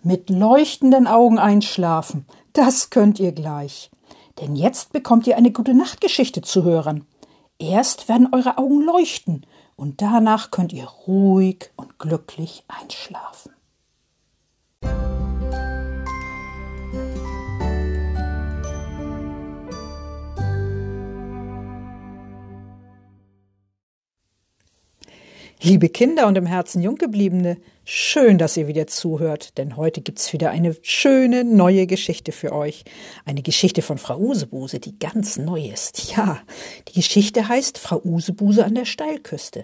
Mit leuchtenden Augen einschlafen, das könnt ihr gleich. Denn jetzt bekommt ihr eine Gute-Nacht-Geschichte zu hören. Erst werden eure Augen leuchten und danach könnt ihr ruhig und glücklich einschlafen. Liebe Kinder und im Herzen Junggebliebene, schön, dass ihr wieder zuhört, denn heute gibt's wieder eine schöne neue Geschichte für euch. Eine Geschichte von Frau Usebuse, die ganz neu ist. Ja, die Geschichte heißt Frau Usebuse an der Steilküste.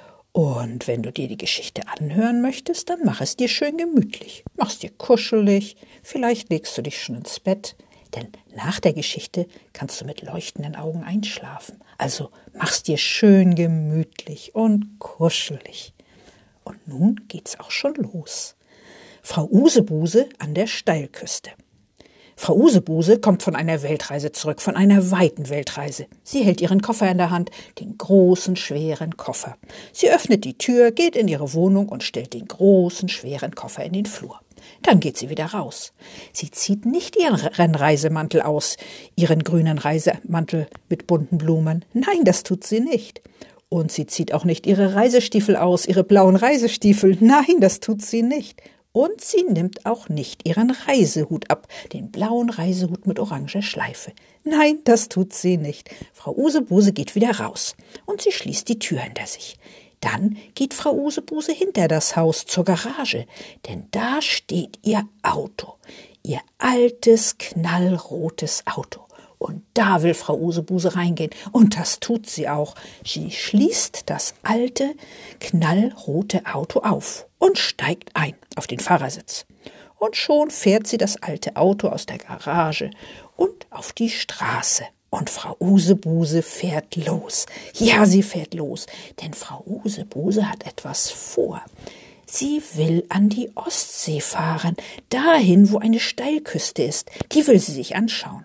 Und wenn du dir die Geschichte anhören möchtest, dann mach es dir schön gemütlich. Mach's dir kuschelig, vielleicht legst du dich schon ins Bett. Denn nach der Geschichte kannst du mit leuchtenden Augen einschlafen. Also mach's dir schön gemütlich und kuschelig. Und nun geht's auch schon los. Frau Usebuse an der Steilküste. Frau Usebuse kommt von einer Weltreise zurück, von einer weiten Weltreise. Sie hält ihren Koffer in der Hand, den großen, schweren Koffer. Sie öffnet die Tür, geht in ihre Wohnung und stellt den großen, schweren Koffer in den Flur. Dann geht sie wieder raus. Sie zieht nicht ihren Rennreisemantel aus, ihren grünen Reisemantel mit bunten Blumen. Nein, das tut sie nicht. Und sie zieht auch nicht ihre Reisestiefel aus, ihre blauen Reisestiefel. Nein, das tut sie nicht. Und sie nimmt auch nicht ihren Reisehut ab, den blauen Reisehut mit oranger Schleife. Nein, das tut sie nicht. Frau Usebuse geht wieder raus und sie schließt die Tür hinter sich. Dann geht Frau Usebuse hinter das Haus zur Garage, denn da steht ihr Auto, ihr altes, knallrotes Auto. Und da will Frau Usebuse reingehen. Und das tut sie auch. Sie schließt das alte, knallrote Auto auf und steigt ein auf den Fahrersitz. Und schon fährt sie das alte Auto aus der Garage und auf die Straße. Und Frau Usebuse fährt los. Ja, sie fährt los, denn Frau Usebuse hat etwas vor. Sie will an die Ostsee fahren, dahin, wo eine Steilküste ist. Die will sie sich anschauen.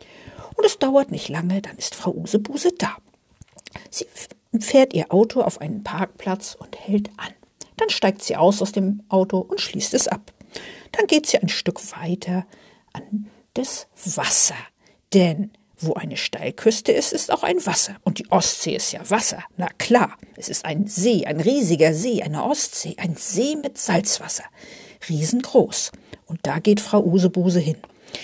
Und es dauert nicht lange, dann ist Frau Usebuse da. Sie fährt ihr Auto auf einen Parkplatz und hält an. Dann steigt sie aus dem Auto und schließt es ab. Dann geht sie ein Stück weiter an das Wasser, denn wo eine Steilküste ist, ist auch ein Wasser. Und die Ostsee ist ja Wasser. Na klar, es ist ein See, ein riesiger See, eine Ostsee, ein See mit Salzwasser. Riesengroß. Und da geht Frau Usebuse hin.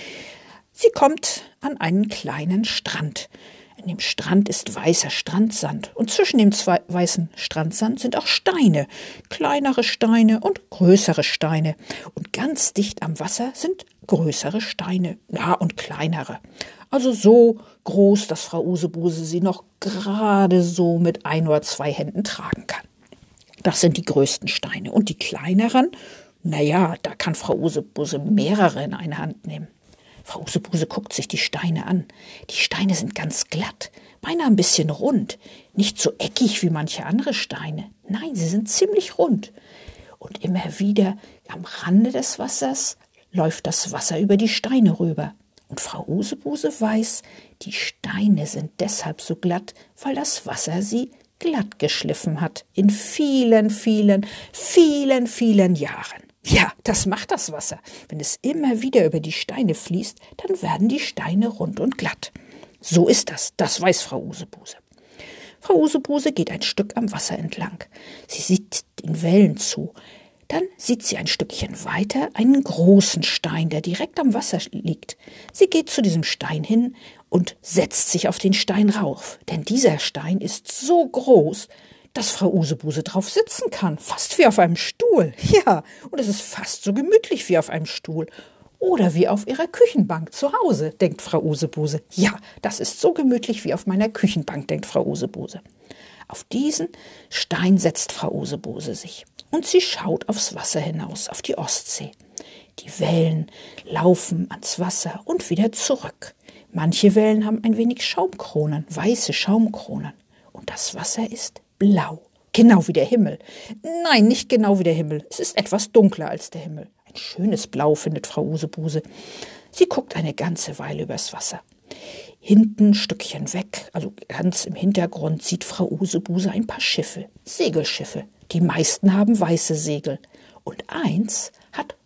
Sie kommt an einen kleinen Strand. In dem Strand ist weißer Strandsand. Und zwischen dem weißen Strandsand sind auch Steine. Kleinere Steine und größere Steine. Und ganz dicht am Wasser sind größere Steine. Ja, und kleinere. Also so groß, dass Frau Usebuse sie noch gerade so mit 1 oder 2 Händen tragen kann. Das sind die größten Steine. Und die kleineren, naja, da kann Frau Usebuse mehrere in eine Hand nehmen. Frau Usebuse guckt sich die Steine an. Die Steine sind ganz glatt, beinahe ein bisschen rund. Nicht so eckig wie manche andere Steine. Nein, sie sind ziemlich rund. Und immer wieder am Rande des Wassers läuft das Wasser über die Steine rüber. Und Frau Usebuse weiß, die Steine sind deshalb so glatt, weil das Wasser sie glatt geschliffen hat. In vielen, vielen, vielen, vielen Jahren. Ja, das macht das Wasser. Wenn es immer wieder über die Steine fließt, dann werden die Steine rund und glatt. So ist das. Das weiß Frau Usebuse. Frau Usebuse geht ein Stück am Wasser entlang. Sie sieht den Wellen zu. Dann sieht sie ein Stückchen weiter einen großen Stein, der direkt am Wasser liegt. Sie geht zu diesem Stein hin und setzt sich auf den Stein rauf. Denn dieser Stein ist so groß, dass Frau Usebuse drauf sitzen kann. Fast wie auf einem Stuhl. Ja, und es ist fast so gemütlich wie auf einem Stuhl. Oder wie auf ihrer Küchenbank zu Hause, denkt Frau Usebuse. Ja, das ist so gemütlich wie auf meiner Küchenbank, denkt Frau Usebuse. Auf diesen Stein setzt Frau Usebuse sich. Und sie schaut aufs Wasser hinaus, auf die Ostsee. Die Wellen laufen ans Wasser und wieder zurück. Manche Wellen haben ein wenig Schaumkronen, weiße Schaumkronen. Und das Wasser ist blau, genau wie der Himmel. Nein, nicht genau wie der Himmel. Es ist etwas dunkler als der Himmel. Ein schönes Blau findet Frau Usebuse. Sie guckt eine ganze Weile übers Wasser. Hinten ein Stückchen weg, also ganz im Hintergrund, sieht Frau Usebuse ein paar Schiffe, Segelschiffe. Die meisten haben weiße Segel und eins hat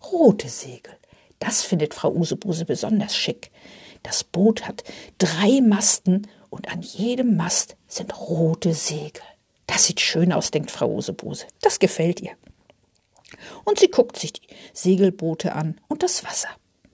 rote Segel. Das findet Frau Usebuse besonders schick. Das Boot hat 3 Masten und an jedem Mast sind rote Segel. Das sieht schön aus, denkt Frau Usebuse. Das gefällt ihr. Und sie guckt sich die Segelboote an und das Wasser.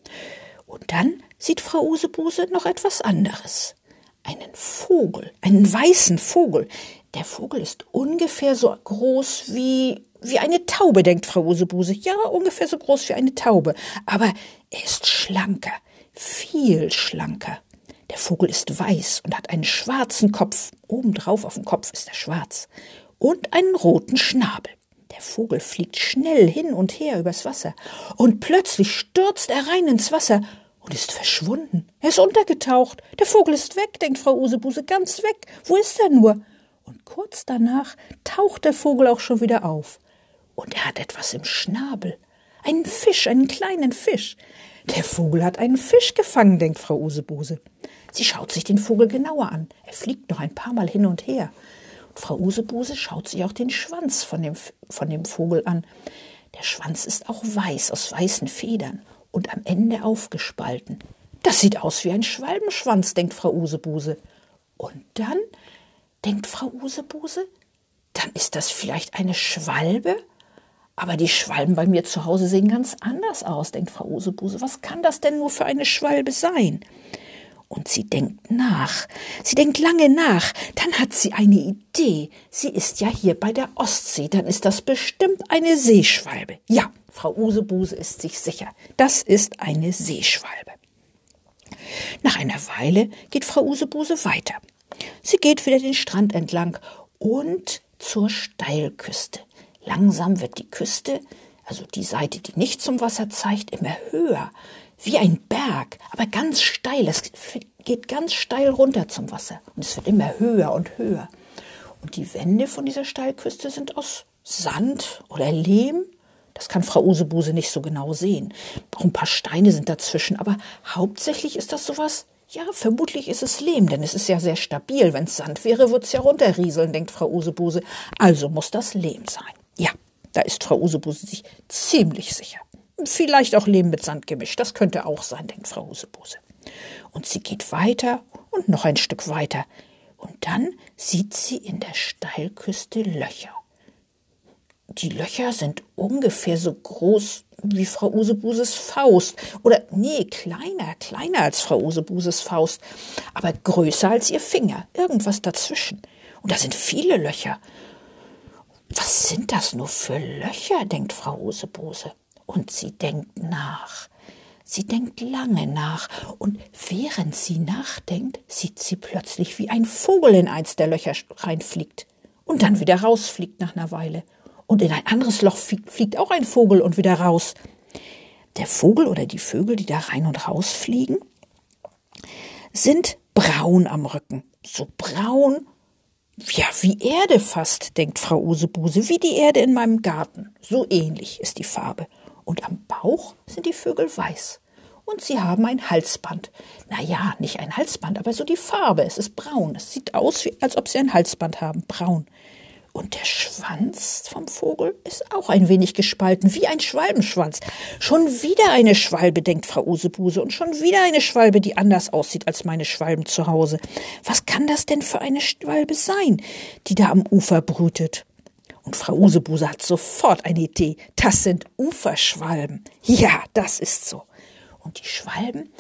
Und dann sieht Frau Usebuse noch etwas anderes. Einen Vogel, einen weißen Vogel. Der Vogel ist ungefähr so groß wie eine Taube, denkt Frau Usebuse. Ja, ungefähr so groß wie eine Taube. Aber er ist schlanker, viel schlanker. Der Vogel ist weiß und hat einen schwarzen Kopf. Obendrauf auf dem Kopf ist er schwarz. Und einen roten Schnabel. Der Vogel fliegt schnell hin und her übers Wasser. Und plötzlich stürzt er rein ins Wasser und ist verschwunden. Er ist untergetaucht. Der Vogel ist weg, denkt Frau Usebuse, ganz weg. Wo ist er nur? Und kurz danach taucht der Vogel auch schon wieder auf. Und er hat etwas im Schnabel. Einen Fisch, einen kleinen Fisch. Der Vogel hat einen Fisch gefangen, denkt Frau Usebuse. Sie schaut sich den Vogel genauer an. Er fliegt noch ein paar Mal hin und her. Und Frau Usebuse schaut sich auch den Schwanz von dem Vogel an. Der Schwanz ist auch weiß, aus weißen Federn und am Ende aufgespalten. Das sieht aus wie ein Schwalbenschwanz, denkt Frau Usebuse. Und dann denkt Frau Usebuse, dann ist das vielleicht eine Schwalbe? Aber die Schwalben bei mir zu Hause sehen ganz anders aus, denkt Frau Usebuse. Was kann das denn nur für eine Schwalbe sein? Und sie denkt nach. Sie denkt lange nach. Dann hat sie eine Idee. Sie ist ja hier bei der Ostsee. Dann ist das bestimmt eine Seeschwalbe. Ja, Frau Usebuse ist sich sicher. Das ist eine Seeschwalbe. Nach einer Weile geht Frau Usebuse weiter. Sie geht wieder den Strand entlang und zur Steilküste. Langsam wird die Küste, also die Seite, die nicht zum Wasser zeigt, immer höher, wie ein Berg, aber ganz steil. Es geht ganz steil runter zum Wasser und es wird immer höher und höher. Und die Wände von dieser Steilküste sind aus Sand oder Lehm. Das kann Frau Usebuse nicht so genau sehen. Auch ein paar Steine sind dazwischen, aber hauptsächlich ist das sowas. Ja, vermutlich ist es Lehm, denn es ist ja sehr stabil. Wenn es Sand wäre, würde es ja runterrieseln, denkt Frau Usebuse. Also muss das Lehm sein. Ja, da ist Frau Usebuse sich ziemlich sicher. Vielleicht auch Lehm mit Sand gemischt. Das könnte auch sein, denkt Frau Usebuse. Und sie geht weiter und noch ein Stück weiter. Und dann sieht sie in der Steilküste Löcher. Die Löcher sind ungefähr so groß wie Frau Usebuses Faust. Oder, nee, kleiner als Frau Usebuses Faust. Aber größer als ihr Finger. Irgendwas dazwischen. Und da sind viele Löcher. Was sind das nur für Löcher, denkt Frau Usebuse. Und sie denkt nach. Sie denkt lange nach. Und während sie nachdenkt, sieht sie plötzlich, wie ein Vogel in eins der Löcher reinfliegt. Und dann wieder rausfliegt nach einer Weile. Und in ein anderes Loch fliegt auch ein Vogel und wieder raus. Der Vogel oder die Vögel, die da rein und raus fliegen, sind braun am Rücken. So braun, ja, wie Erde fast, denkt Frau Usebuse, wie die Erde in meinem Garten. So ähnlich ist die Farbe. Und am Bauch sind die Vögel weiß. Und sie haben ein Halsband. Naja, nicht ein Halsband, aber so die Farbe. Es ist braun. Es sieht aus, als ob sie ein Halsband haben, braun. Und der Schwanz vom Vogel ist auch ein wenig gespalten, wie ein Schwalbenschwanz. Schon wieder eine Schwalbe, denkt Frau Usebuse, und schon wieder eine Schwalbe, die anders aussieht als meine Schwalben zu Hause. Was kann das denn für eine Schwalbe sein, die da am Ufer brütet? Und Frau Usebuse hat sofort eine Idee. Das sind Uferschwalben. Ja, das ist so. Und die Schwalben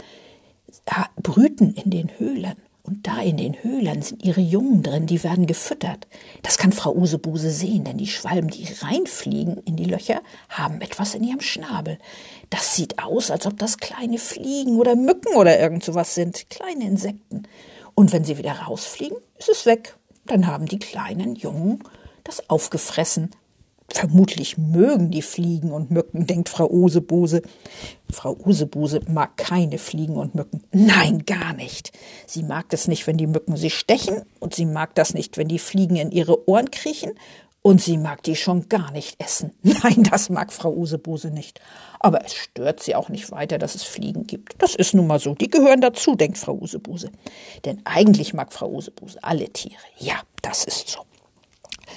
brüten in den Höhlen. Und da in den Höhlen sind ihre Jungen drin, die werden gefüttert. Das kann Frau Usebuse sehen, denn die Schwalben, die reinfliegen in die Löcher, haben etwas in ihrem Schnabel. Das sieht aus, als ob das kleine Fliegen oder Mücken oder irgend sowas sind, kleine Insekten. Und wenn sie wieder rausfliegen, ist es weg. Dann haben die kleinen Jungen das aufgefressen. Vermutlich mögen die Fliegen und Mücken, denkt Frau Usebuse. Frau Usebuse mag keine Fliegen und Mücken. Nein, gar nicht. Sie mag das nicht, wenn die Mücken sie stechen, und sie mag das nicht, wenn die Fliegen in ihre Ohren kriechen, und sie mag die schon gar nicht essen. Nein, das mag Frau Usebuse nicht. Aber es stört sie auch nicht weiter, dass es Fliegen gibt. Das ist nun mal so. Die gehören dazu, denkt Frau Usebuse. Denn eigentlich mag Frau Usebuse alle Tiere. Ja, das ist so.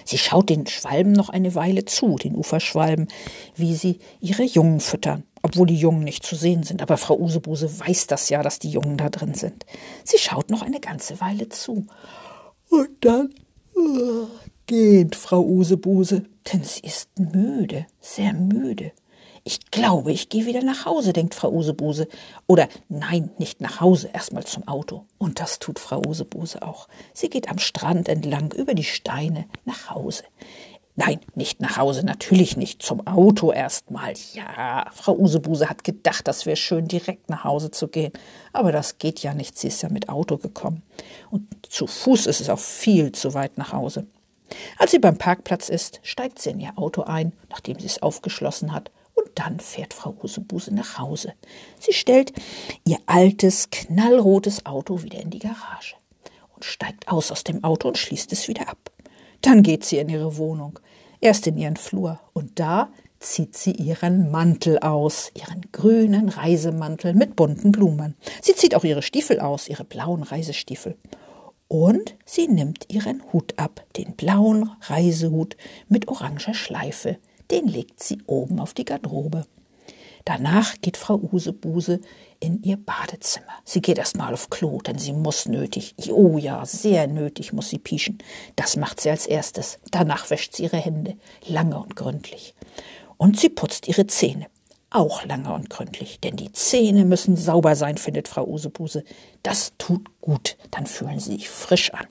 Sie schaut den Schwalben noch eine Weile zu, den Uferschwalben, wie sie ihre Jungen füttern, obwohl die Jungen nicht zu sehen sind. Aber Frau Usebuse weiß das ja, dass die Jungen da drin sind. Sie schaut noch eine ganze Weile zu. Und dann geht Frau Usebuse, denn sie ist müde, sehr müde. Ich glaube, ich gehe wieder nach Hause, denkt Frau Usebuse. Oder nein, nicht nach Hause, erstmal zum Auto. Und das tut Frau Usebuse auch. Sie geht am Strand entlang, über die Steine, nach Hause. Nein, nicht nach Hause, natürlich nicht, zum Auto erstmal. Ja, Frau Usebuse hat gedacht, das wäre schön, direkt nach Hause zu gehen. Aber das geht ja nicht, sie ist ja mit Auto gekommen. Und zu Fuß ist es auch viel zu weit nach Hause. Als sie beim Parkplatz ist, steigt sie in ihr Auto ein, nachdem sie es aufgeschlossen hat. Und dann fährt Frau Usebuse nach Hause. Sie stellt ihr altes, knallrotes Auto wieder in die Garage und steigt aus dem Auto und schließt es wieder ab. Dann geht sie in ihre Wohnung, erst in ihren Flur. Und da zieht sie ihren Mantel aus, ihren grünen Reisemantel mit bunten Blumen. Sie zieht auch ihre Stiefel aus, ihre blauen Reisestiefel. Und sie nimmt ihren Hut ab, den blauen Reisehut mit oranger Schleife. Den legt sie oben auf die Garderobe. Danach geht Frau Usebuse in ihr Badezimmer. Sie geht erst mal auf Klo, denn sie muss nötig, oh ja, sehr nötig muss sie pieschen. Das macht sie als erstes. Danach wäscht sie ihre Hände, lange und gründlich. Und sie putzt ihre Zähne, auch lange und gründlich. Denn die Zähne müssen sauber sein, findet Frau Usebuse. Das tut gut, dann fühlen sie sich frisch an.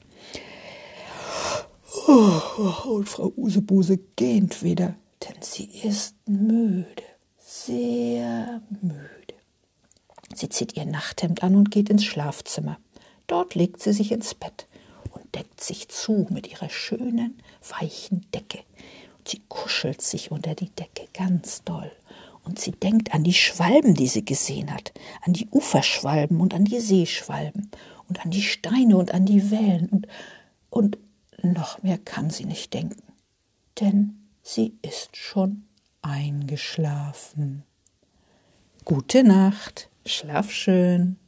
Und Frau Usebuse gähnt wieder, denn sie ist müde, sehr müde. Sie zieht ihr Nachthemd an und geht ins Schlafzimmer. Dort legt sie sich ins Bett und deckt sich zu mit ihrer schönen, weichen Decke. Und sie kuschelt sich unter die Decke ganz doll. Und sie denkt an die Schwalben, die sie gesehen hat, an die Uferschwalben und an die Seeschwalben und an die Steine und an die Wellen. Und noch mehr kann sie nicht denken, denn sie ist schon eingeschlafen. Gute Nacht, schlaf schön.